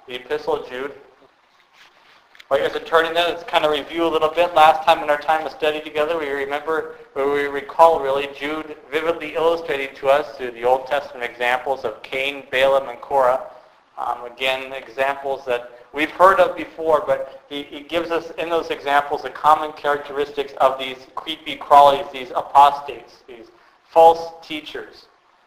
the Epistle of Jude. While you're turning there, let's kind of review a little bit. Last time in our time of study together, we recall really, Jude vividly illustrating to us through the Old Testament examples of Cain, Balaam, and Korah. Again, examples that we've heard of before, but he gives us in those examples the common characteristics of these creepy crawlies, these apostates, these false teachers.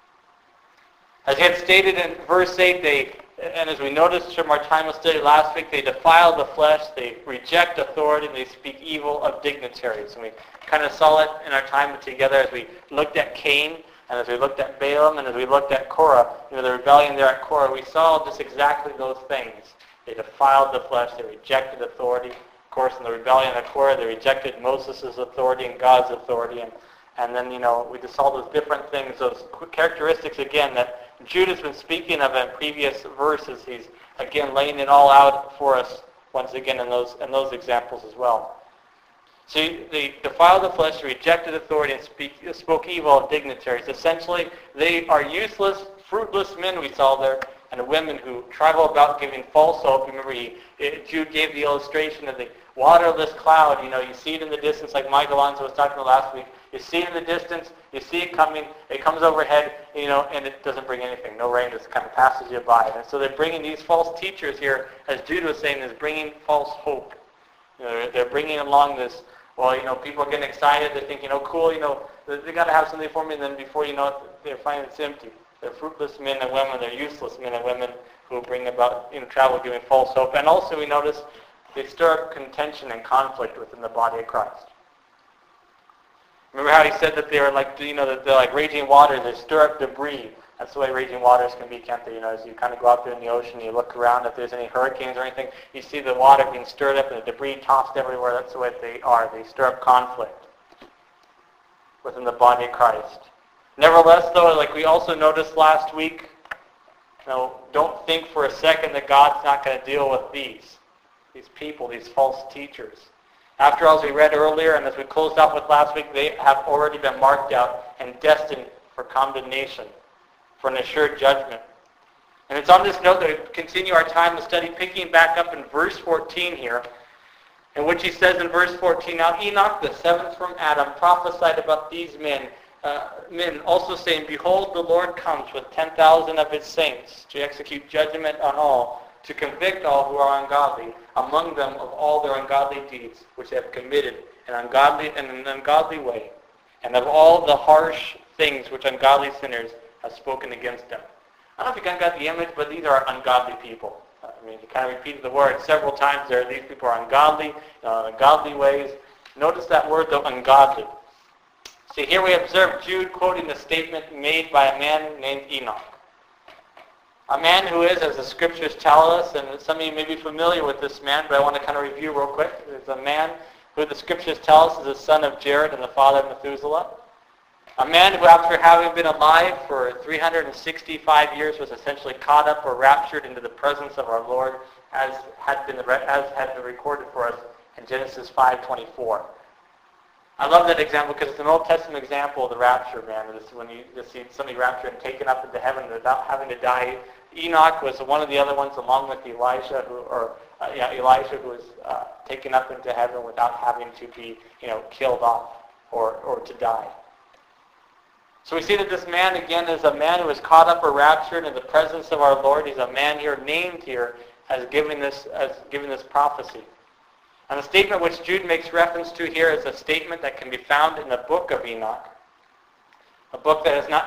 As he had stated in verse 8, and as we noticed from our time of study last week, they defile the flesh, they reject authority, and they speak evil of dignitaries. And we kind of saw it in our time together as we looked at Cain, and as we looked at Balaam, and as we looked at Korah, the rebellion there at Korah. We saw just exactly those things. They defiled the flesh, they rejected authority. Of course, in the rebellion at Korah, they rejected Moses' authority and God's authority. And then, we just saw those different things, those characteristics, again, that Jude has been speaking of in previous verses. He's, again, laying it all out for us once again in those examples as well. See, they defiled the flesh, rejected authority, and spoke evil of dignitaries. Essentially, they are useless, fruitless men, we saw there, and women who travel about giving false hope. Remember, Jude gave the illustration of the waterless cloud. You see it in the distance, like Mike Alonso was talking about last week. You see it in the distance, you see it coming, it comes overhead, and it doesn't bring anything. No rain, just kind of passes you by. And so they're bringing these false teachers here, as Jude was saying, is bringing false hope. They're bringing along this, people are getting excited, they're thinking, oh cool, they got to have something for me, and then before you know it, they're finding it's empty. They're fruitless men and women, they're useless men and women who bring about, travel giving false hope. And also we notice they stir up contention and conflict within the body of Christ. Remember how he said that they are like, that they're like raging waters, they stir up debris. That's the way raging waters can be, can't they? As you kind of go out there in the ocean, you look around, if there's any hurricanes or anything, you see the water being stirred up and the debris tossed everywhere. That's the way they are. They stir up conflict within the body of Christ. Nevertheless, though, like we also noticed last week, don't think for a second that God's not going to deal with these people, these false teachers. After all, as we read earlier, and as we closed out with last week, they have already been marked out and destined for condemnation, for an assured judgment. And it's on this note that we continue our time of study, picking back up in verse 14 here, in which he says in verse 14, Now Enoch, the seventh from Adam, prophesied about these men also saying, Behold, the Lord comes with 10,000 of his saints to execute judgment on all, to convict all who are ungodly, among them of all their ungodly deeds which they have committed in an ungodly way, and of all the harsh things which ungodly sinners have spoken against them. I don't know if you got the image, but these are ungodly people. He kind of repeated the word several times there. These people are ungodly, ungodly ways. Notice that word, though, ungodly. See, here we observe Jude quoting the statement made by a man named Enoch. A man who is, as the scriptures tell us, and some of you may be familiar with this man, but I want to kind of review real quick. It's a man who the scriptures tell us is the son of Jared and the father of Methuselah. A man who, after having been alive for 365 years, was essentially caught up or raptured into the presence of our Lord, as had been recorded for us in Genesis 5:24. I love that example because it's an Old Testament example of the rapture, man. It's when you just see somebody raptured and taken up into heaven without having to die. Enoch was one of the other ones, along with Elijah, who was taken up into heaven without having to be, killed off or to die. So we see that this man, again, is a man who was caught up or raptured in the presence of our Lord. He's a man here named here as giving this prophecy. And the statement which Jude makes reference to here is a statement that can be found in the book of Enoch, a book that has not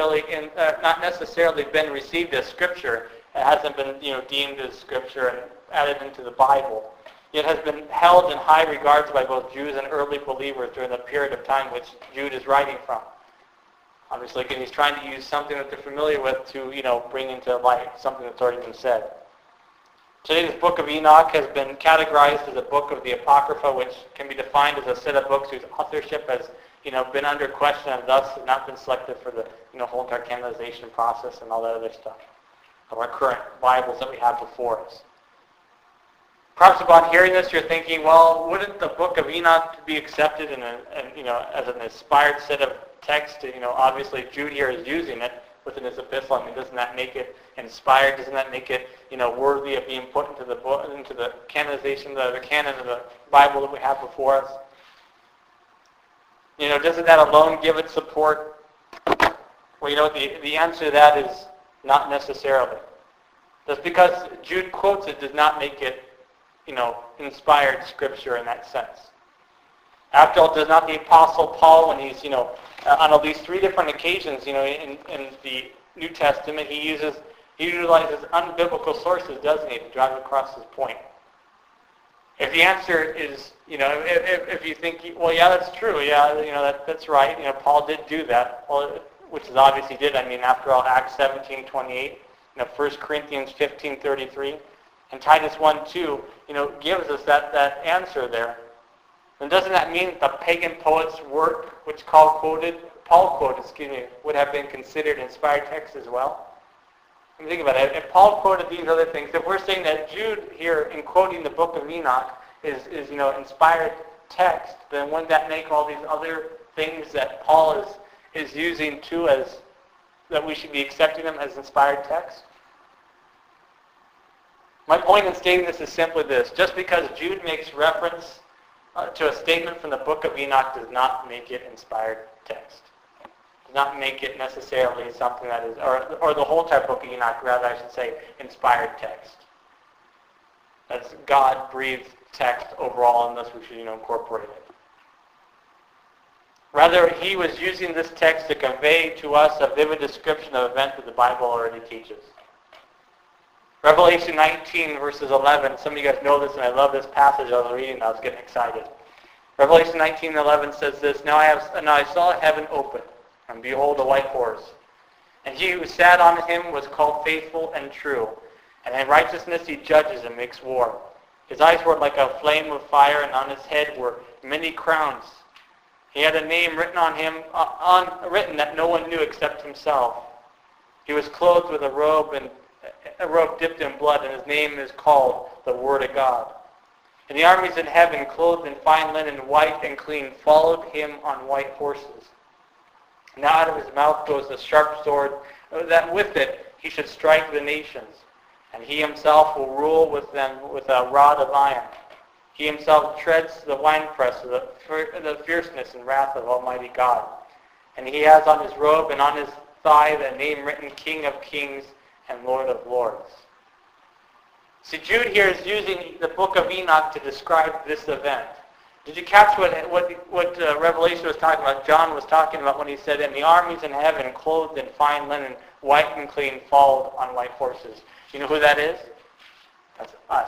necessarily been received as Scripture. It hasn't been deemed as Scripture and added into the Bible. It has been held in high regards by both Jews and early believers during the period of time which Jude is writing from. Obviously, he's trying to use something that they're familiar with to bring into light something that's already been said. Today, this book of Enoch has been categorized as a book of the Apocrypha, which can be defined as a set of books whose authorship has, been under question and thus not been selected for the, whole entire canonization process and all that other stuff of our current Bibles that we have before us. Perhaps upon hearing this, you're thinking, well, wouldn't the book of Enoch be accepted as an inspired set of text? Obviously Jude here is using it. within his epistle. I mean, doesn't that make it inspired? Doesn't that make it, worthy of being put into the book, into the canonization, the canon of the Bible that we have before us? Doesn't that alone give it support? Well, the answer to that is not necessarily. Just because Jude quotes it does not make it, inspired scripture in that sense. After all, does not the Apostle Paul, when he's, on at least 3 different occasions, in the New Testament, he utilizes unbiblical sources, doesn't he, to drive across his point? If the answer is, if you think, well, yeah, that's true, yeah, that's right, Paul did do that, well, which is obvious he did. I mean, after all, Acts 17:28, 1 Corinthians 15:33, and Titus 1:2, gives us that answer there. And doesn't that mean that the pagan poet's work, which Paul quoted, would have been considered inspired text as well? I mean, think about it. If Paul quoted these other things, if we're saying that Jude here, in quoting the book of Enoch, is inspired text, then wouldn't that make all these other things that Paul is using too as that we should be accepting them as inspired text? My point in stating this is simply this: just because Jude makes reference to a statement from the book of Enoch does not make it inspired text. Does not make it necessarily something that is, or the whole entire book of Enoch, rather I should say, inspired text. That's God-breathed text overall, and thus we should incorporate it. Rather, he was using this text to convey to us a vivid description of events that the Bible already teaches. Revelation 19, verses 11. Some of you guys know this, and I love this passage. I was reading, and I was getting excited. Revelation 19:11 says this: Now I saw heaven open, and behold, a white horse. And he who sat on him was called Faithful and True, and in righteousness he judges and makes war. His eyes were like a flame of fire, and on his head were many crowns. He had a name written on him, written that no one knew except himself. He was clothed with a robe dipped in blood, and his name is called the Word of God. And the armies in heaven, clothed in fine linen, white and clean, followed him on white horses. Now out of his mouth goes a sharp sword, that with it he should strike the nations. And he himself will rule with them with a rod of iron. He himself treads the winepress of the fierceness and wrath of Almighty God. And he has on his robe and on his thigh the name written, King of Kings and Lord of Lords. See, Jude here is using the book of Enoch to describe this event. Did you catch what Revelation was talking about? John was talking about when he said, and the armies in heaven, clothed in fine linen, white and clean, followed on white horses. You know who that is? That's us.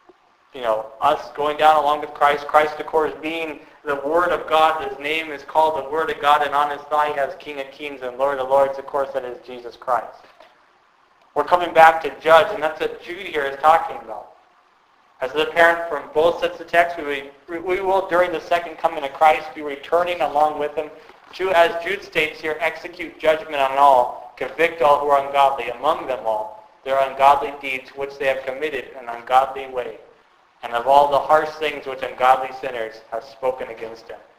Us going down along with Christ. Christ, of course, being the Word of God. His name is called the Word of God, and on his thigh he has King of Kings and Lord of Lords. Of course, that is Jesus Christ. We're coming back to judge, and that's what Jude here is talking about. As is apparent from both sets of texts, we will, during the second coming of Christ, be returning along with him to, as Jude states here, execute judgment on all, convict all who are ungodly, among them all, their ungodly deeds which they have committed in an ungodly way, and of all the harsh things which ungodly sinners have spoken against him.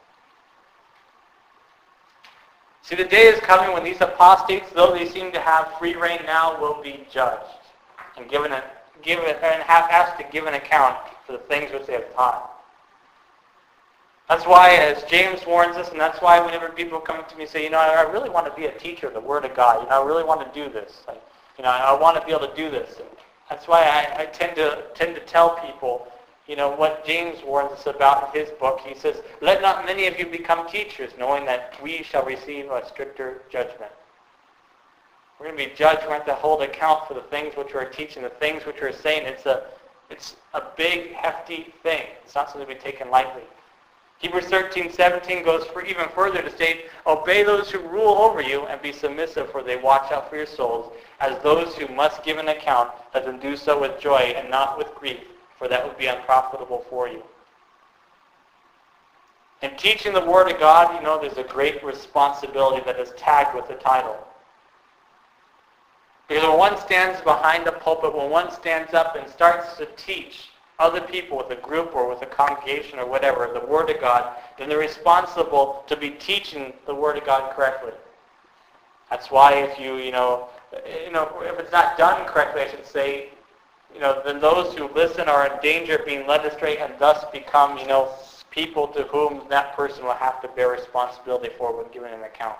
See, the day is coming when these apostates, though they seem to have free reign now, will be judged and asked to give an account for the things which they have taught. That's why, as James warns us, and that's why whenever people come to me and say, I really want to be a teacher of the Word of God. I really want to do this. I want to be able to do this. And that's why I tend to tell people, what James warns us about in his book. He says, let not many of you become teachers, knowing that we shall receive a stricter judgment. We're going to be judged. We're going to have to hold account for the things which we're teaching, the things which we're saying. It's a big, hefty thing. It's not something to be taken lightly. Hebrews 13:17 goes even further to state, obey those who rule over you and be submissive, for they watch out for your souls, as those who must give an account. Let them do so with joy and not with grief, for that would be unprofitable for you. In teaching the Word of God, there's a great responsibility that is tagged with the title. Because when one stands behind the pulpit, when one stands up and starts to teach other people with a group or with a congregation or whatever, the Word of God, then they're responsible to be teaching the Word of God correctly. That's why if if it's not done correctly, I should say, then those who listen are in danger of being led astray and thus become, people to whom that person will have to bear responsibility for when given an account.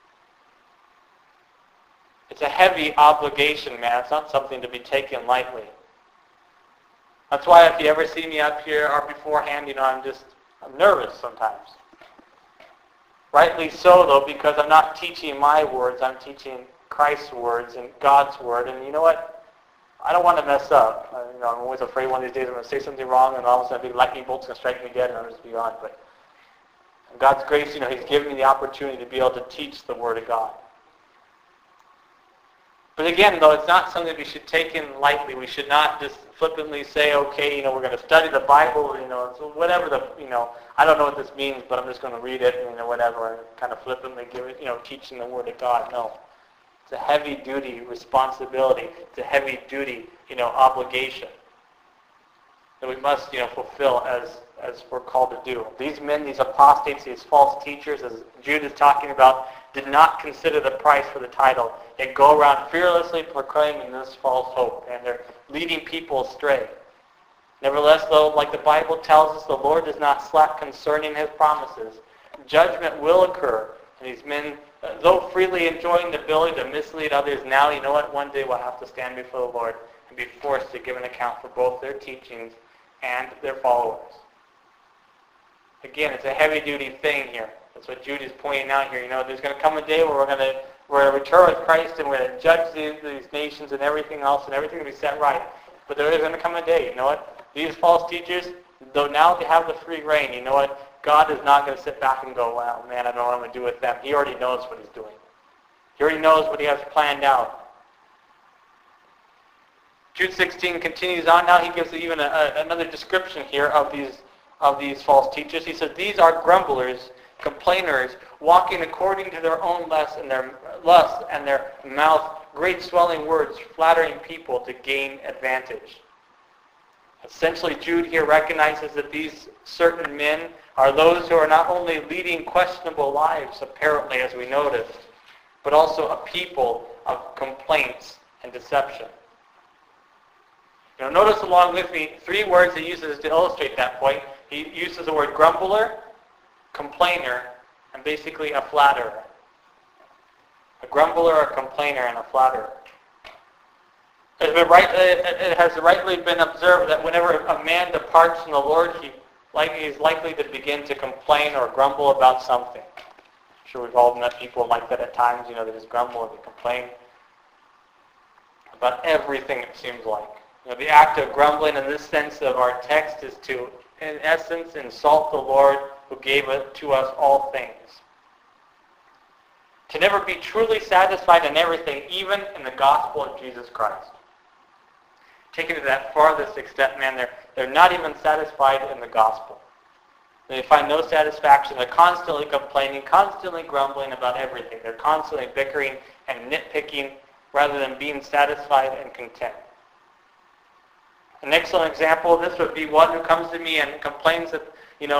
It's a heavy obligation, man. It's not something to be taken lightly. That's why if you ever see me up here or beforehand, I'm nervous sometimes. Rightly so, though, because I'm not teaching my words. I'm teaching Christ's words and God's word. And you know what? I don't want to mess up. I'm always afraid one of these days I'm going to say something wrong and all of a sudden a big lightning bolt's going to strike me dead and I'm just beyond. But in God's grace, He's given me the opportunity to be able to teach the Word of God. But again, though, it's not something we should take in lightly. We should not just flippantly say, okay, we're going to study the Bible, so whatever I don't know what this means, but I'm just going to read it, whatever, and kind of flippantly give it, teaching the Word of God. No. It's a heavy-duty responsibility. It's a heavy-duty, obligation that we must, fulfill as we're called to do. These men, these apostates, these false teachers, as Jude is talking about, did not consider the price for the title. They go around fearlessly proclaiming this false hope, and they're leading people astray. Nevertheless, though, like the Bible tells us, the Lord does not slack concerning His promises. Judgment will occur, and these men, though freely enjoying the ability to mislead others now, one day will have to stand before the Lord and be forced to give an account for both their teachings and their followers. Again, it's a heavy-duty thing here. That's what Jude is pointing out here. There's going to come a day where we're going to return with Christ and we're going to judge these nations and everything else, and everything will be set right. But there is going to come a day. These false teachers, though now they have the free reign, God is not going to sit back and go, well, man, I don't know what I'm going to do with them. He already knows what He's doing. He already knows what He has planned out. Jude 16 continues on. Now he gives even another description here of these false teachers. He says, these are grumblers, complainers, walking according to their own lusts and their mouth, great swelling words, flattering people to gain advantage. Essentially, Jude here recognizes that these certain men are those who are not only leading questionable lives, apparently, as we noticed, but also a people of complaints and deception. Notice along with me 3 words he uses to illustrate that point. He uses the word grumbler, complainer, and basically a flatterer. A grumbler, a complainer, and a flatterer. It has rightly been observed that whenever a man departs from the Lord, he is likely to begin to complain or grumble about something. I'm sure we've all met people like that at times. They just grumble and they complain about everything, it seems like. The act of grumbling in this sense of our text is to, in essence, insult the Lord who gave it to us all things. To never be truly satisfied in everything, even in the gospel of Jesus Christ. Taken to that farthest extent, man, they're not even satisfied in the gospel. They find no satisfaction. They're constantly complaining, constantly grumbling about everything. They're constantly bickering and nitpicking rather than being satisfied and content. An excellent example of this would be one who comes to me and complains that,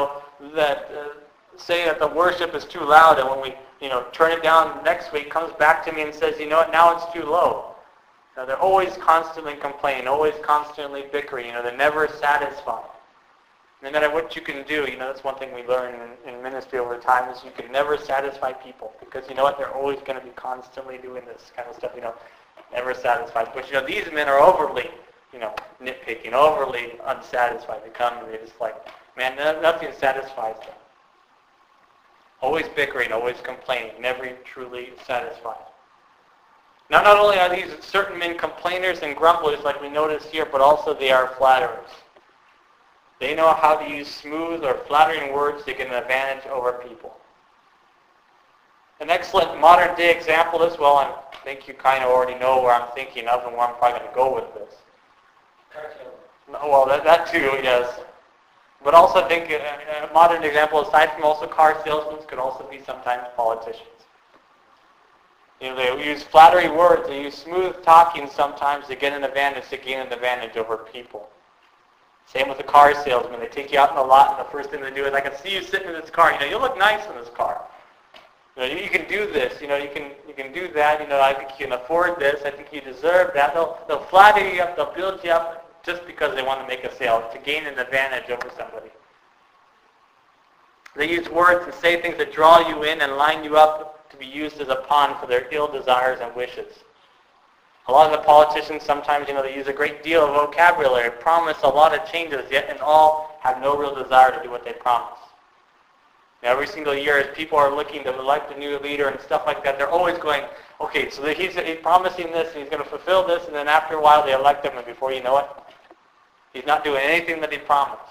say that the worship is too loud, and when we, turn it down next week, comes back to me and says, now it's too low. They're always constantly complaining, always constantly bickering. They're never satisfied. No matter what you can do, that's one thing we learn in ministry over time is you can never satisfy people because they're always going to be constantly doing this kind of stuff. Never satisfied. But these men are overly, nitpicking, overly unsatisfied. They're just like, man, nothing satisfies them. Always bickering, always complaining, never truly satisfied. Now, not only are these certain men complainers and grumblers like we notice here, but also they are flatterers. They know how to use smooth or flattering words to get an advantage over people. An excellent modern day example as well, I think you kind of already know where I'm thinking of and where I'm probably going to go with this. Well, that too, yes. But also I think a modern example, aside from also car salesmen, could also be sometimes politicians. They use flattering words, they use smooth talking sometimes to gain an advantage over people. Same with the car salesman. They take you out in the lot and the first thing they do is, I can see you sitting in this car. You look nice in this car. You can do this. You can do that. I think you can afford this. I think you deserve that. They'll flatter you up. They'll build you up just because they want to make a sale, to gain an advantage over somebody. They use words and say things that draw you in and line you up to be used as a pawn for their ill desires and wishes. A lot of the politicians sometimes, they use a great deal of vocabulary, promise a lot of changes, yet and all have no real desire to do what they promise. Every single year, as people are looking to elect a new leader and stuff like that, they're always going, okay, so he's promising this, and he's going to fulfill this, and then after a while they elect him, and before you know it, he's not doing anything that he promised.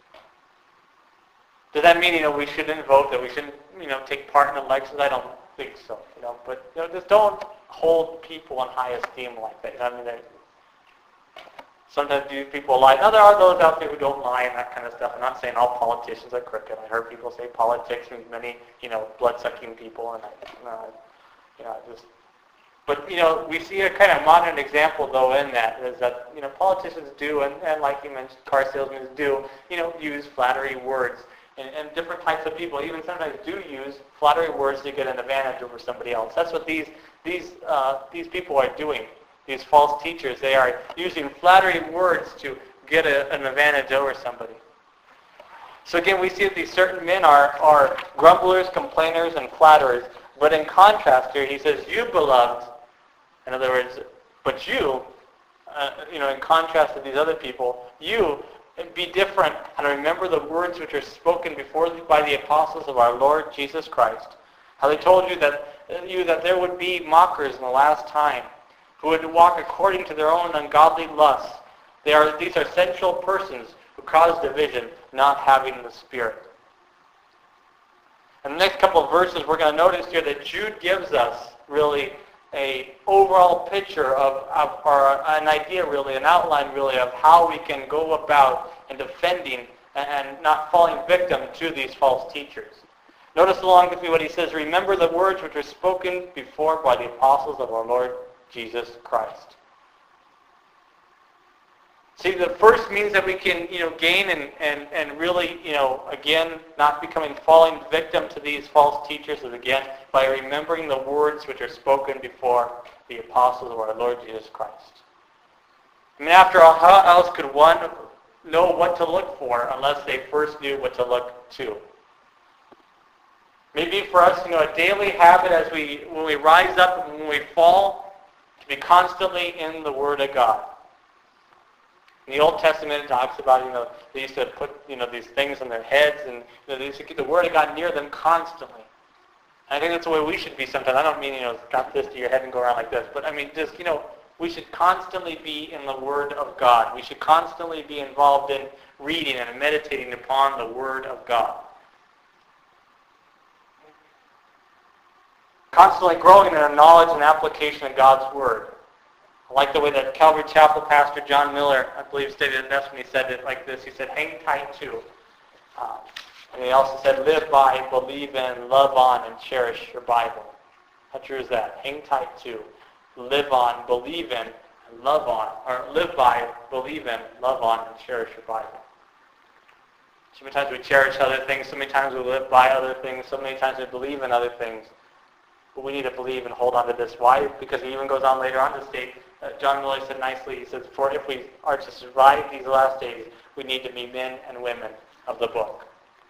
Does that mean, we shouldn't vote, that we shouldn't, take part in elections? I don't think so, But, just don't hold people in high esteem like that. Sometimes people lie. Now, there are those out there who don't lie and that kind of stuff. I'm not saying all politicians are crooked. I heard people say politics means many, blood-sucking people, and But, we see a kind of modern example, though, in that, is that, politicians do, and like you mentioned, car salesmen do, use flattery words. And different types of people even sometimes do use flattery words to get an advantage over somebody else. That's what these people are doing. These false teachers, they are using flattery words to get an advantage over somebody. So again, we see that these certain men are grumblers, complainers, and flatterers. But in contrast here, he says, you beloved, in other words, but you, in contrast to these other people, you be different and remember the words which are spoken before by the apostles of our Lord Jesus Christ. How they told you that there would be mockers in the last time, who would walk according to their own ungodly lusts. These are sensual persons who cause division, not having the Spirit. In the next couple of verses, we're going to notice here that Jude gives us really a overall picture or an idea really, an outline really of how we can go about in defending and not falling victim to these false teachers. Notice along with me what he says, remember the words which were spoken before by the apostles of our Lord Jesus Christ. See, the first means that we can, gain and really, again, not falling victim to these false teachers is, again, by remembering the words which are spoken before the apostles of our Lord Jesus Christ. I mean, after all, how else could one know what to look for unless they first knew what to look to? Maybe for us, a daily habit when we rise up and when we fall, to be constantly in the Word of God. In the Old Testament, it talks about, they used to put, these things on their heads, and they used to get the Word of God near them constantly. And I think that's the way we should be sometimes. I don't mean, got this to your head and go around like this, but I mean, just, we should constantly be in the Word of God. We should constantly be involved in reading and meditating upon the Word of God. Constantly growing in a knowledge and application of God's Word. I like the way that Calvary Chapel pastor John Miller, I believe, stated it best when he said it like this. He said, hang tight to. And he also said, live by, believe in, love on, and cherish your Bible. How true is that? Hang tight to, live on, believe in, and love on. Or live by, believe in, love on, and cherish your Bible. So many times we cherish other things. So many times we live by other things. So many times we believe in other things. But we need to believe and hold on to this. Why? Because he even goes on later on to state, John Miller said nicely, he says, for if we are to survive these last days, we need to be men and women of the book.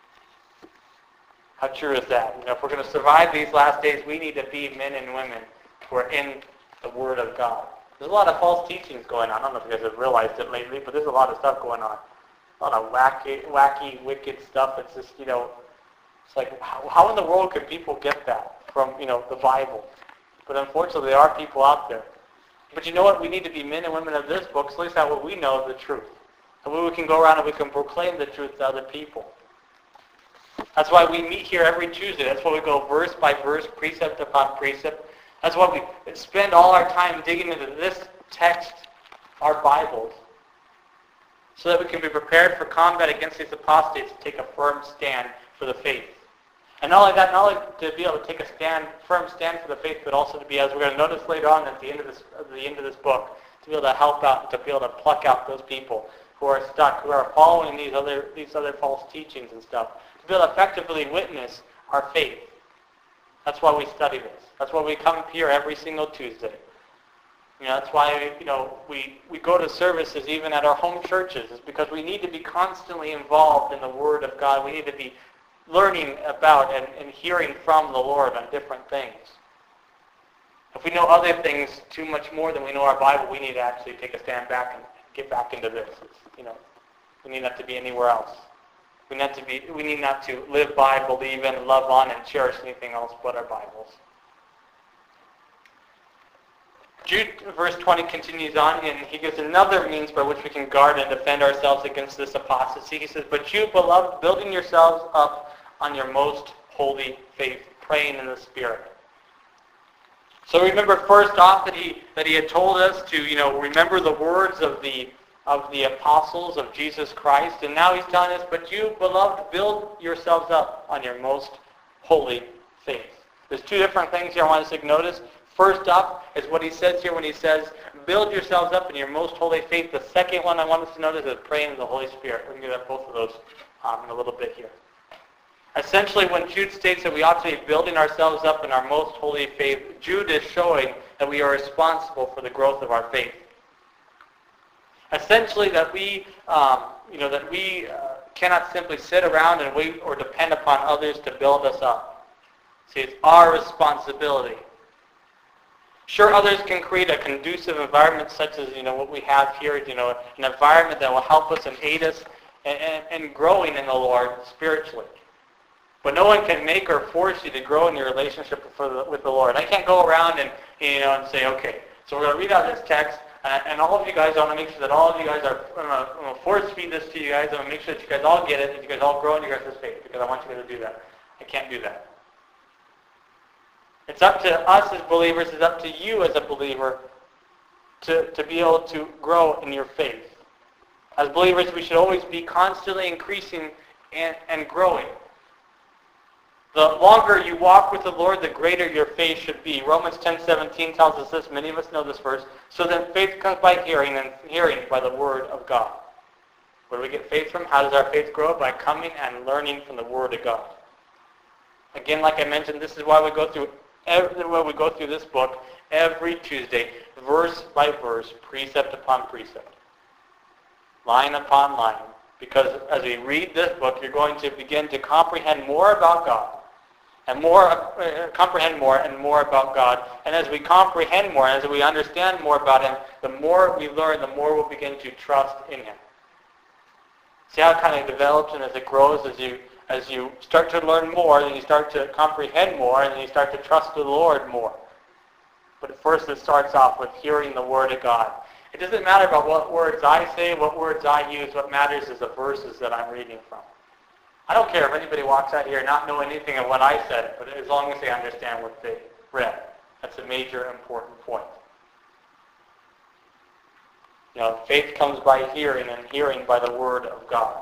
How true is that? If we're going to survive these last days, we need to be men and women who are in the Word of God. There's a lot of false teachings going on. I don't know if you guys have realized it lately, but there's a lot of stuff going on. A lot of wacky, wicked stuff. It's just, it's like, how in the world could people get that from, the Bible? But unfortunately, there are people out there. But you know what? We need to be men and women of this book, so at least that's what we know of the truth. And we can go around and we can proclaim the truth to other people. That's why we meet here every Tuesday. That's why we go verse by verse, precept upon precept. That's why we spend all our time digging into this text, our Bibles, so that we can be prepared for combat against these apostates and take a firm stand for the faith. And not only that, not only to be able to take a firm stand for the faith, but also to be, as we're going to notice later on at the end of this book, to be able to help out, to be able to pluck out those people who are stuck, who are following these other false teachings and stuff, to be able to effectively witness our faith. That's why we study this. That's why we come here every single Tuesday. That's why, we go to services even at our home churches. It's because we need to be constantly involved in the Word of God. We need to be learning about and hearing from the Lord on different things. If we know other things too much more than we know our Bible, we need to actually take a stand back and get back into this. We need not to be anywhere else. We need not to live by, believe in, love on, and cherish anything else but our Bibles. Jude, verse 20, continues on, and he gives another means by which we can guard and defend ourselves against this apostasy. He says, "But you, beloved, building yourselves up on your most holy faith, praying in the Spirit." So remember first off that he had told us to, remember the words of the apostles of Jesus Christ. And now he's telling us, "But you, beloved, build yourselves up on your most holy faith." There's two different things here I want us to notice. First up is what he says here when he says, "Build yourselves up in your most holy faith." The second one I want us to notice is praying in the Holy Spirit. We're going to get at both of those in a little bit here. Essentially, when Jude states that we ought to be building ourselves up in our most holy faith, Jude is showing that we are responsible for the growth of our faith. Essentially, that we cannot simply sit around and wait or depend upon others to build us up. See, it's our responsibility. Sure, others can create a conducive environment such as what we have here, an environment that will help us and aid us in growing in the Lord spiritually. But no one can make or force you to grow in your relationship with the Lord. I can't go around and say, okay, so we're going to read out this text, and all of you guys, I want to make sure that all of you guys I'm going to force feed this to you guys. I'm going to make sure that you guys all get it, and you guys all grow in your guys' faith, because I want you guys to do that. I can't do that. It's up to us as believers, it's up to you as a believer to be able to grow in your faith. As believers, we should always be constantly increasing and growing. The longer you walk with the Lord, the greater your faith should be. Romans 10:17 tells us this. Many of us know this verse. "So then faith comes by hearing, and hearing by the Word of God." Where do we get faith from? How does our faith grow? By coming and learning from the Word of God. Again, like I mentioned, this is why we go through this book every Tuesday, verse by verse, precept upon precept, line upon line. Because as we read this book, you're going to begin to comprehend more about God, and comprehend more and more about God. And as we comprehend more, and as we understand more about Him, the more we learn, the more we'll begin to trust in Him. See how it kind of develops, and as it grows, as you start to learn more, then you start to comprehend more, and then you start to trust the Lord more. But at first it starts off with hearing the Word of God. It doesn't matter about what words I say, what words I use. What matters is the verses that I'm reading from. I don't care if anybody walks out here not knowing anything of what I said, but as long as they understand what they read. That's a major important point. Faith comes by hearing, and hearing by the Word of God.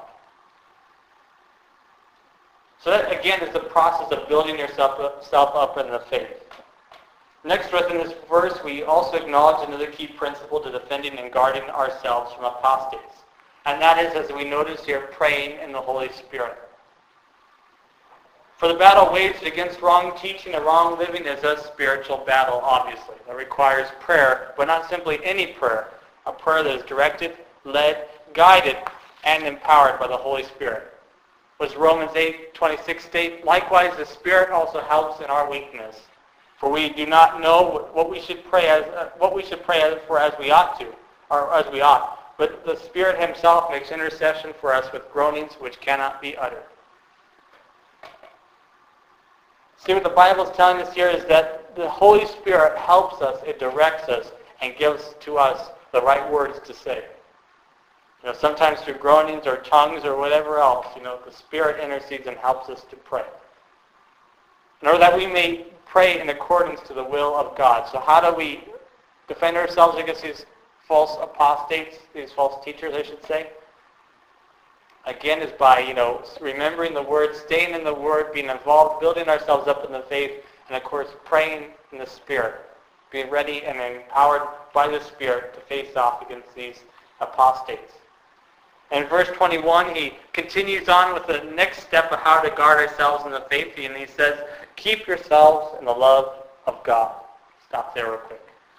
So that, again, is the process of building yourself up in the faith. Next, within this verse, we also acknowledge another key principle to defending and guarding ourselves from apostates. And that is, as we notice here, praying in the Holy Spirit. For the battle waged against wrong teaching and wrong living is a spiritual battle, obviously. That requires prayer, but not simply any prayer. A prayer that is directed, led, guided, and empowered by the Holy Spirit. Was Romans 8:26 state, "Likewise, the Spirit also helps in our weakness. For we do not know what we should pray for as we ought. But the Spirit Himself makes intercession for us with groanings which cannot be uttered." See, what the Bible is telling us here is that the Holy Spirit helps us, it directs us, and gives to us the right words to say. Sometimes through groanings or tongues or whatever else, the Spirit intercedes and helps us to pray. In order that we may pray in accordance to the will of God. So how do we defend ourselves against these false apostates, these false teachers, I should say? Again, is by, remembering the Word, staying in the Word, being involved, building ourselves up in the faith, and of course, praying in the Spirit. Being ready and empowered by the Spirit to face off against these apostates. In verse 21, he continues on with the next step of how to guard ourselves in the faith, and he says, keep yourselves in the love of God. Stop there real quick.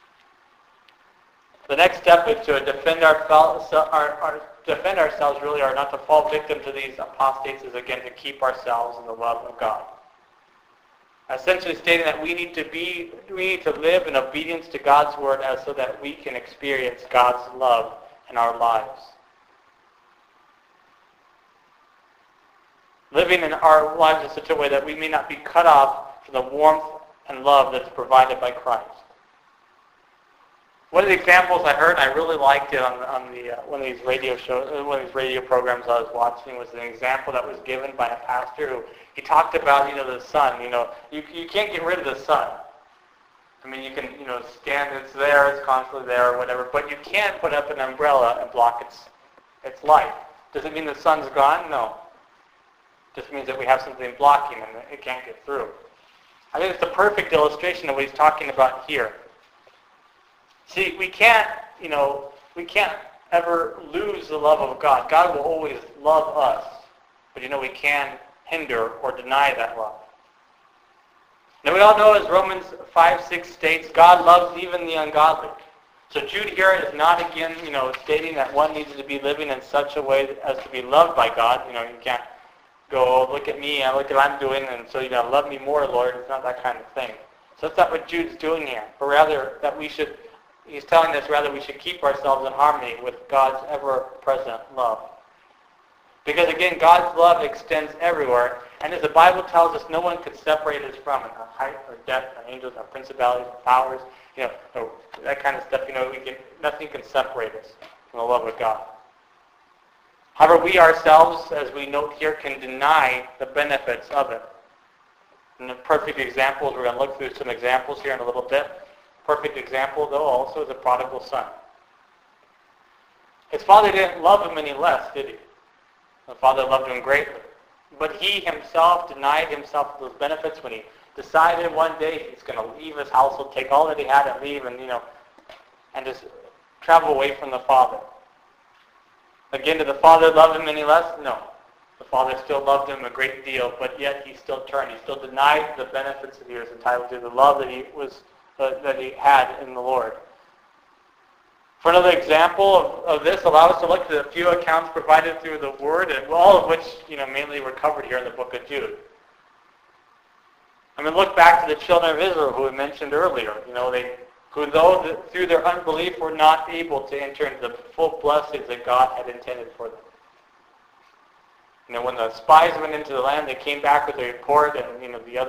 The next step is to defend ourselves really, or not to fall victim to these apostates, is again to keep ourselves in the love of God. Essentially stating that we need to live in obedience to God's word so that we can experience God's love in our lives. Living in our lives in such a way that we may not be cut off from the warmth and love that's provided by Christ. One of the examples I heard, and I really liked it on one of these radio programs I was watching, was an example that was given by a pastor who he talked about, the sun. You can't get rid of the sun. I mean, you can, stand, it's there, it's constantly there, or whatever, but you can't put up an umbrella and block its light. Does it mean the sun's gone? No. It just means that we have something blocking and it can't get through. I think it's a perfect illustration of what he's talking about here. See, we can't ever lose the love of God. God will always love us, but we can hinder or deny that love. Now we all know, as Romans 5:6 states, God loves even the ungodly. So Jude here is not again, stating that one needs to be living in such a way as to be loved by God. You can't go, look at me, look at what I'm doing, and so love me more, Lord. It's not that kind of thing. So that's not what Jude's doing here, but rather that he's telling us rather we should keep ourselves in harmony with God's ever-present love. Because again, God's love extends everywhere, and as the Bible tells us, no one can separate us from it. Our height, or depth, our angels, our principalities, our powers, or that kind of stuff. Nothing can separate us from the love of God. However, we ourselves, as we note here, can deny the benefits of it. And the perfect examples, we're going to look through some examples here in a little bit. Perfect example, though, also is a prodigal son. His father didn't love him any less, did he? The father loved him greatly. But he himself denied himself those benefits when he decided one day he's going to leave his household, take all that he had and leave, and just travel away from the father. Again, did the father love him any less? No. The father still loved him a great deal, but yet he still turned. He still denied the benefits that he was entitled to, the love that he had in the Lord. For another example of this, allow us to look at a few accounts provided through the Word, and all of which mainly were covered here in the book of Jude. Look back to the children of Israel who we mentioned earlier. Who though through their unbelief were not able to enter into the full blessings that God had intended for them. When the spies went into the land, they came back with a report, and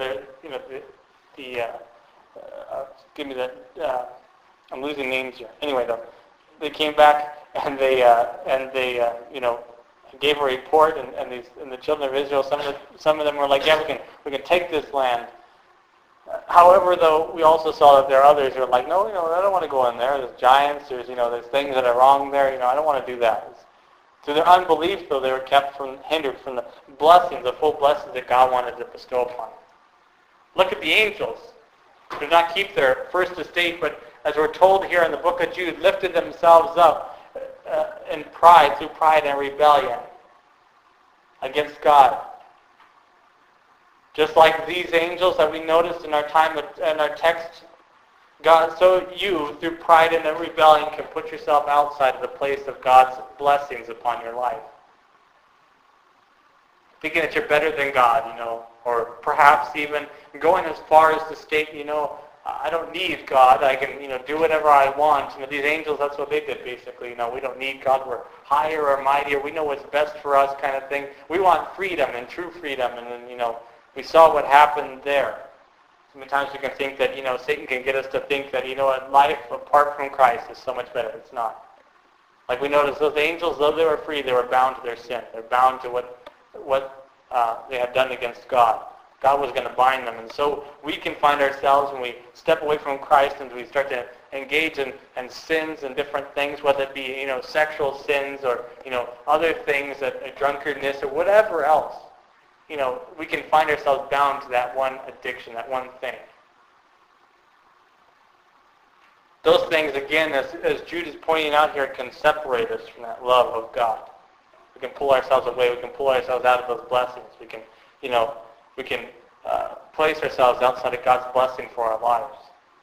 I'm losing names here. Anyway, though, they came back and they gave a report, and the children of Israel, some of them were like, yeah, we can take this land. However, though, we also saw that there are others who are like, no, I don't want to go in there. There's giants. There's things that are wrong there. I don't want to do that. Through their unbelief, though, they were hindered from the blessings, the full blessings that God wanted to bestow upon them. Look at the angels. They did not keep their first estate, but as we're told here in the book of Jude, lifted themselves up in pride, through pride and rebellion against God. Just like these angels that we noticed in our text, God, so you, through pride and rebellion, can put yourself outside of the place of God's blessings upon your life. Thinking that you're better than God, or perhaps even going as far as to state, I don't need God. I can, do whatever I want. These angels, that's what they did, basically. We don't need God. We're higher or mightier. We know what's best for us, kind of thing. We want freedom and true freedom. And then, we saw what happened there. Sometimes we can think that, Satan can get us to think that, life apart from Christ is so much better. It's not. Like we noticed, those angels, though they were free, they were bound to their sin. They're bound to what they had done against God. God was going to bind them. And so we can find ourselves when we step away from Christ and we start to engage in sins and different things, whether it be, sexual sins or, other things, drunkenness or whatever else. We can find ourselves bound to that one addiction, that one thing. Those things, again, as Jude is pointing out here, can separate us from that love of God. We can pull ourselves away. We can pull ourselves out of those blessings. We can, place ourselves outside of God's blessing for our lives.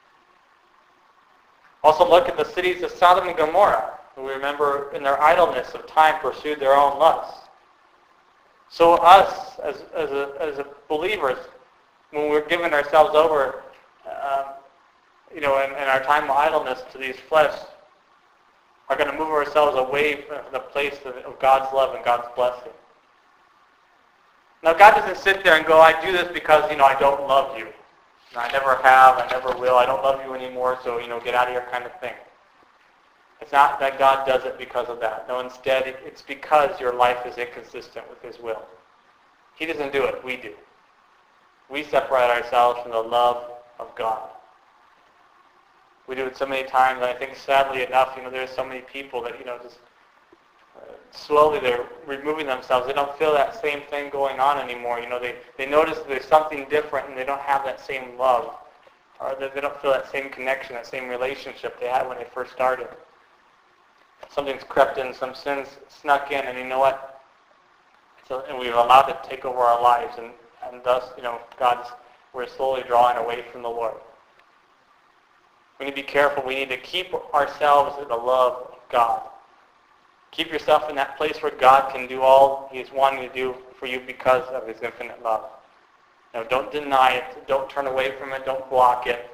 Also look at the cities of Sodom and Gomorrah, who we remember in their idleness of time pursued their own lusts. So us, as believers, when we're giving ourselves over, in our time of idleness to these flesh, are going to move ourselves away from the place of God's love and God's blessing. Now, God doesn't sit there and go, I do this because, I don't love you. I never have, I never will, I don't love you anymore, so, get out of here kind of thing. It's not that God does it because of that. No, instead, it's because your life is inconsistent with His will. He doesn't do it, we do. We separate ourselves from the love of God. We do it so many times, and I think sadly enough, there's so many people that, just slowly they're removing themselves. They don't feel that same thing going on anymore. They notice there's something different, and they don't have that same love, or they don't feel that same connection, that same relationship they had when they first started. Something's crept in, some sins snuck in, and you know what? And we've allowed it to take over our lives, and thus, we're slowly drawing away from the Lord. We need to be careful. We need to keep ourselves in the love of God. Keep yourself in that place where God can do all He's wanting to do for you because of His infinite love. Now, don't deny it. Don't turn away from it. Don't block it.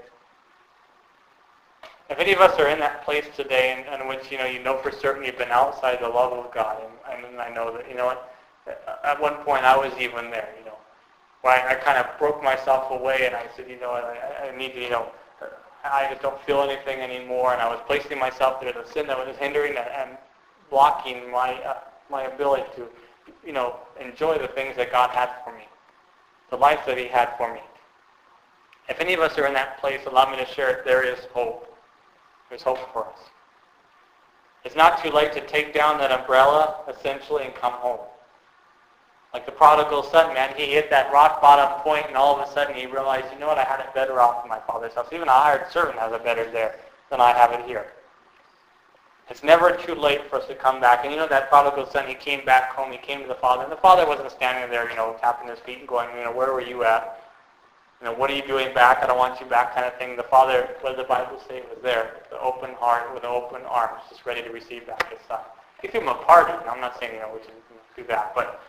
If any of us are in that place today in which, for certain you've been outside the love of God, and I know that, at one point I was even there, where I kind of broke myself away and I said, I need to, I just don't feel anything anymore, and I was placing myself there, the sin that was hindering and blocking my ability to, enjoy the things that God had for me, the life that He had for me. If any of us are in that place, allow me to share it, there is hope. There's hope for us. It's not too late to take down that umbrella, essentially, and come home. Like the prodigal son, man, he hit that rock bottom point, and all of a sudden he realized, I had it better off in my father's house. Even a hired servant has it better there than I have it here. It's never too late for us to come back. And that prodigal son, he came back home, he came to the father, and the father wasn't standing there, tapping his feet and going, where were you at? What are you doing back? I don't want you back kind of thing. The father, what does the Bible say, was there, with an open heart, with open arms, just ready to receive back his son. He threw him a party. Now, I'm not saying, we should do that, but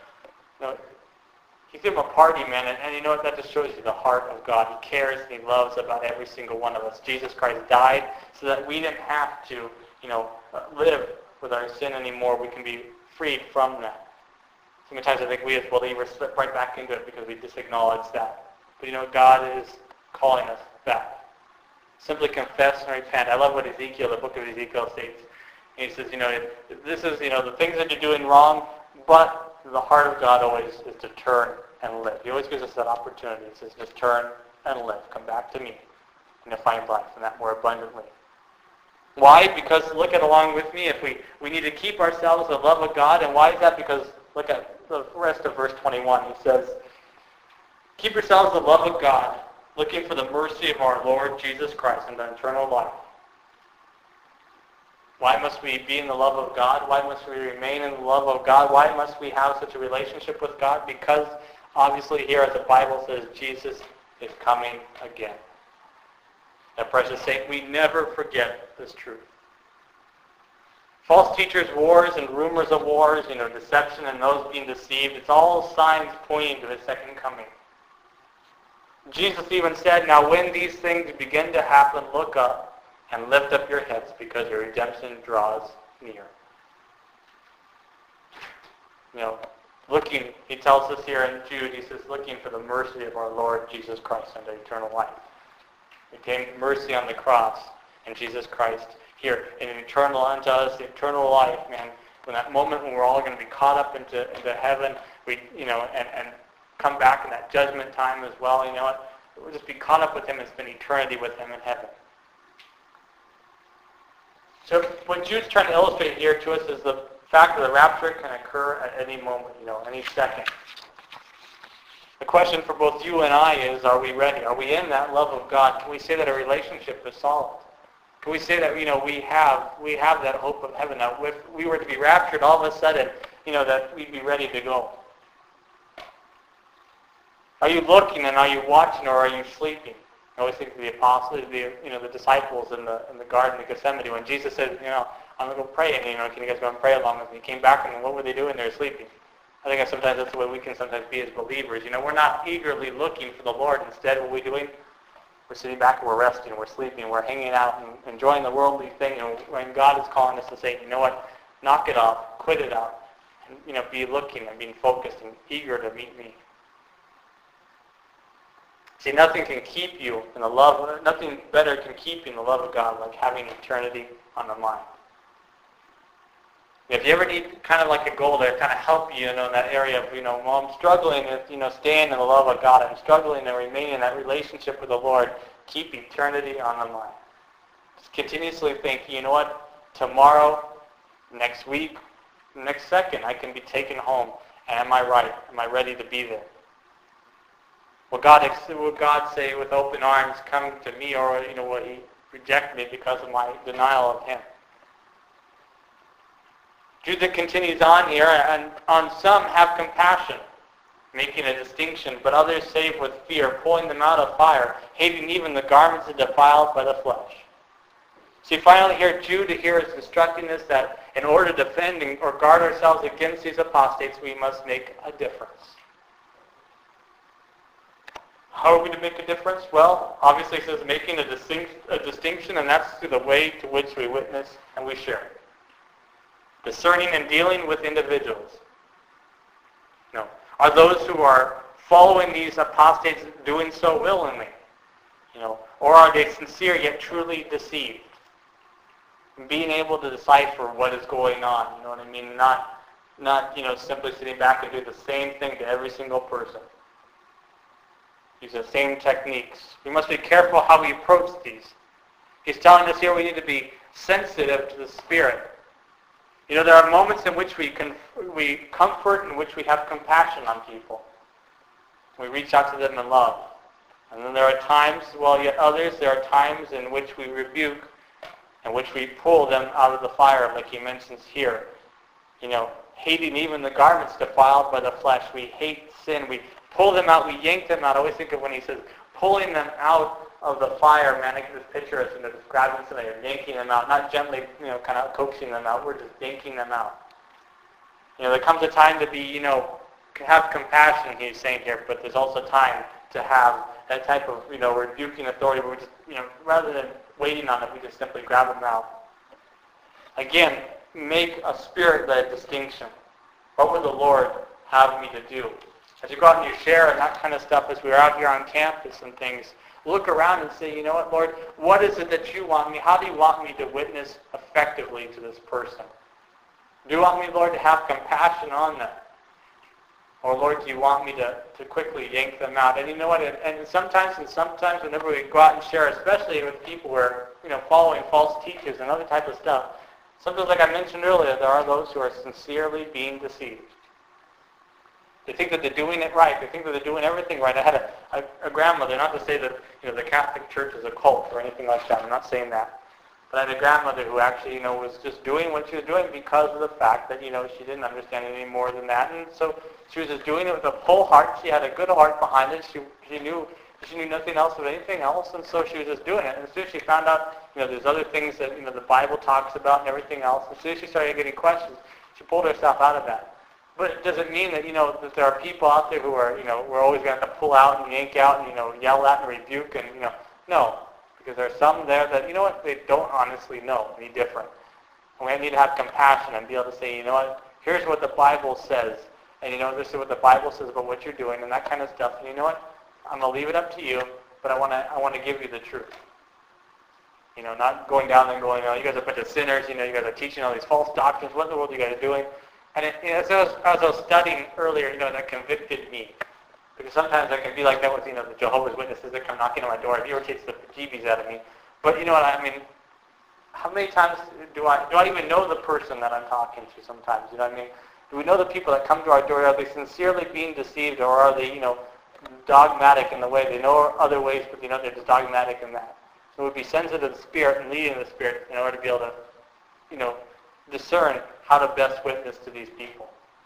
he threw him a party, man, and you know what? That just shows you the heart of God. He cares and He loves about every single one of us. Jesus Christ died so that we didn't have to, live with our sin anymore. We can be freed from that. So many times I think we as believers slip right back into it because we disacknowledge that. But God is calling us back. Simply confess and repent. I love what the book of Ezekiel states. And he says, this is, the things that you're doing wrong, but the heart of God always is to turn and live. He always gives us that opportunity. He says, just turn and live. Come back to me and you'll find life, and that more abundantly. Why? Because, look at along with me, if we need to keep ourselves in the love of God. And why is that? Because look at the rest of verse 21. He says, keep yourselves in the love of God, looking for the mercy of our Lord Jesus Christ and the eternal life. Why must we be in the love of God? Why must we remain in the love of God? Why must we have such a relationship with God? Because obviously here, as the Bible says, Jesus is coming again. Now, precious saint, we never forget this truth. False teachers' wars and rumors of wars, deception and those being deceived, it's all signs pointing to His second coming. Jesus even said, now when these things begin to happen, look up and lift up your heads because your redemption draws near. Looking, he tells us here in Jude, he says, looking for the mercy of our Lord Jesus Christ unto eternal life. He came mercy on the cross, and Jesus Christ here, and eternal unto us, the eternal life, man. When that moment when we're all going to be caught up into heaven, and come back in that judgment time as well, we'll just be caught up with Him and spend eternity with Him in heaven. So what Jude's trying to illustrate here to us is the fact that the rapture can occur at any moment, any second. The question for both you and I is, are we ready? Are we in that love of God? Can we say that our relationship is solid? Can we say that, we have that hope of heaven? Now, if we were to be raptured all of a sudden, that we'd be ready to go? Are you looking and are you watching, or are you sleeping? I always think of the apostles, the disciples in the Garden of Gethsemane when Jesus said, I'm going to go pray, and can you guys go and pray along with me? He came back, and what were they doing? They were sleeping. I think sometimes that's the way we can sometimes be as believers. We're not eagerly looking for the Lord. Instead, what are we doing? We're sitting back and we're resting, we're sleeping, we're hanging out and enjoying the worldly thing. And when God is calling us to say, you know what, knock it off, quit it out, and be looking and being focused and eager to meet me. See, nothing can keep you in the love, nothing better can keep you in the love of God like having eternity on the mind. If you ever need kind of like a goal to kind of help you, in that area of, well, I'm struggling with, staying in the love of God. I'm struggling to remain in that relationship with the Lord. Keep eternity on the mind. Just continuously think, you know what, tomorrow, next week, next second, I can be taken home. And am I right? Am I ready to be there? Will God say with open arms, come to me, or, will he reject me because of my denial of him? Judah continues on here, and on some have compassion, making a distinction, but others save with fear, pulling them out of fire, hating even the garments defiled by the flesh. See, finally here, Judah here is instructing us that in order to defend or guard ourselves against these apostates, we must make a difference. How are we to make a difference? Well, obviously it says making a distinction, and that's through the way to which we witness and we share. Discerning and dealing with individuals. Are those who are following these apostates doing so willingly? Or are they sincere yet truly deceived? And being able to decipher what is going on, you know what I mean? Not simply sitting back and do the same thing to every single person. Use the same techniques. We must be careful how we approach these. He's telling us here we need to be sensitive to the Spirit. There are moments in which we comfort, in which we have compassion on people. We reach out to them in love. And then there are times, yet others, there are times in which we rebuke, in which we pull them out of the fire, like he mentions here. Hating even the garments defiled by the flesh. We hate sin. We pull them out. We yank them out. I always think of when he says, pulling them out of the fire, man, I can just picture us describing something, yanking them out, not gently, kind of coaxing them out. We're just yanking them out. There comes a time to be, have compassion, he's saying here, but there's also time to have that type of, rebuking authority where we just, rather than waiting on it, we just simply grab them out. Again, make a spirit-led distinction. What would the Lord have me to do? As you go out and you share and that kind of stuff, as we're out here on campus and things, look around and say, you know what, Lord, what is it that you want me? How do you want me to witness effectively to this person? Do you want me, Lord, to have compassion on them? Or, Lord, do you want me to quickly yank them out? And you know what, and sometimes whenever we go out and share, especially with people who are, following false teachers and other type of stuff, sometimes, like I mentioned earlier, there are those who are sincerely being deceived. They think that they're doing it right. They think that they're doing everything right. I had a grandmother, not to say that the Catholic Church is a cult or anything like that. I'm not saying that. But I had a grandmother who actually, was just doing what she was doing because of the fact that, she didn't understand any more than that. And so she was just doing it with a full heart. She had a good heart behind it. She knew nothing else of anything else. And so she was just doing it. And as soon as she found out, there's other things that, the Bible talks about and everything else, as soon as she started getting questions, she pulled herself out of that. But it doesn't mean that, that there are people out there who are, we're always going to have to pull out and yank out and, yell at and rebuke and, no. Because there are some there that, they don't honestly know any different. And we need to have compassion and be able to say, here's what the Bible says. And, this is what the Bible says about what you're doing and that kind of stuff. And you know what? I'm going to leave it up to you, but I want to give you the truth. Not going down and going, you guys are a bunch of sinners, you guys are teaching all these false doctrines. What in the world are you guys doing? And as I was studying earlier, that convicted me. Because sometimes I can be like that with, the Jehovah's Witnesses that come knocking on my door. It irritates the bejeebies out of me. But you know what I mean? How many times do I even know the person that I'm talking to sometimes? You know what I mean? Do we know the people that come to our door? Are they sincerely being deceived, or are they, dogmatic in the way? They know other ways, but they're just dogmatic in that. So we'd be sensitive to the Spirit and leading the Spirit in order to be able to, discern how to best witness to these people.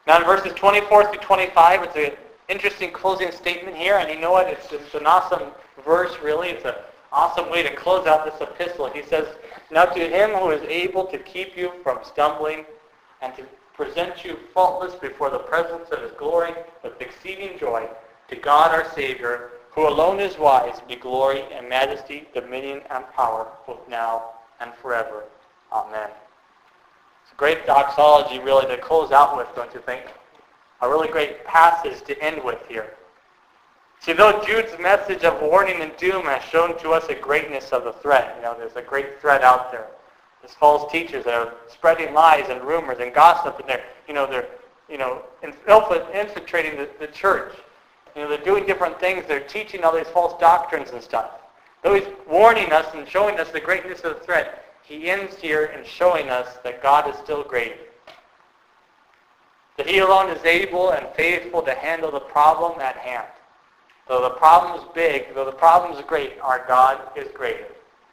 Now in verses 24 through 25, it's an interesting closing statement here, and you know what? It's an awesome verse, really. It's an awesome way to close out this epistle. He says, "Now to him who is able to keep you from stumbling and to present you faultless before the presence of his glory with exceeding joy, to God our Savior, who alone is wise, be glory and majesty, dominion and power, both now and forever. Amen." It's a great doxology, really, to close out with, don't you think? A really great passage to end with here. See, though Jude's message of warning and doom has shown to us the greatness of the threat, there's a great threat out there. There's false teachers that are spreading lies and rumors and gossip, and they're infiltrating the church. They're doing different things. They're teaching all these false doctrines and stuff. Though he's warning us and showing us the greatness of the threat, he ends here in showing us that God is still great. That he alone is able and faithful to handle the problem at hand. Though the problem is big, though the problem is great, our God is greater.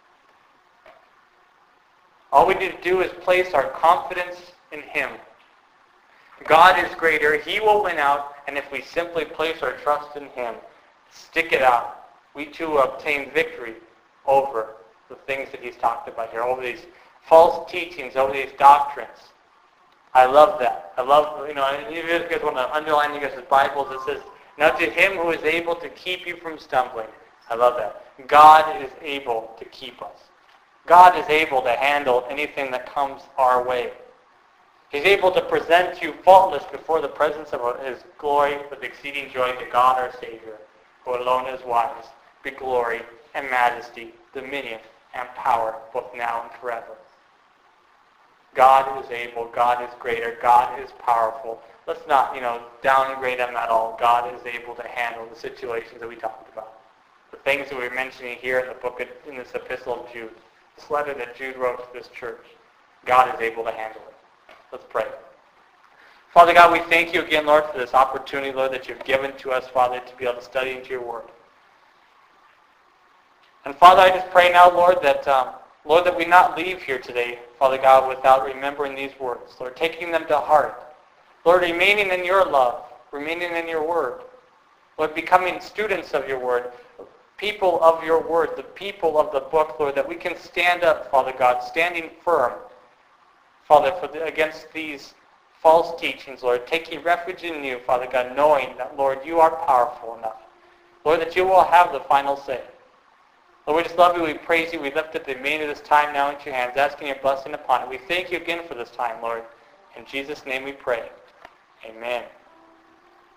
All we need to do is place our confidence in him. God is greater. He will win out, and if we simply place our trust in him, stick it out, we too will obtain victory over the things that he's talked about here, over these false teachings, over these doctrines. I love that. I love, and if you guys want to underline you guys' Bibles, it says, "Now to him who is able to keep you from stumbling." I love that. God is able to keep us. God is able to handle anything that comes our way. He's able to present you faultless before the presence of his glory with exceeding joy, to God our Savior, who alone is wise, be glory and majesty, dominion and power, both now and forever. God is able. God is greater. God is powerful. Let's not, downgrade him at all. God is able to handle the situations that we talked about. The things that we're mentioning here in this epistle of Jude. This letter that Jude wrote to this church. God is able to handle it. Let's pray. Father God, we thank you again, Lord, for this opportunity, Lord, that you've given to us, Father, to be able to study into your word. And Father, I just pray now, Lord, that we not leave here today, Father God, without remembering these words. Lord, taking them to heart. Lord, remaining in your love, remaining in your word. Lord, becoming students of your word, people of your word, the people of the book, Lord, that we can stand up, Father God, standing firm, Father, against these false teachings, Lord, taking refuge in you, Father God, knowing that, Lord, you are powerful enough. Lord, that you will have the final say. Lord, we just love you, we praise you, we lift up the remainder of this time now into your hands, asking your blessing upon it. We thank you again for this time, Lord. In Jesus' name we pray. Amen.